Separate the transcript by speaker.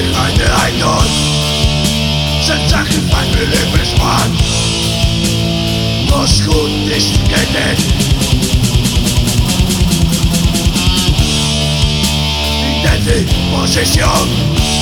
Speaker 1: keine Einlass sind Sacrifice für Lebensmann. Muss gut nicht kennen. Identity Position.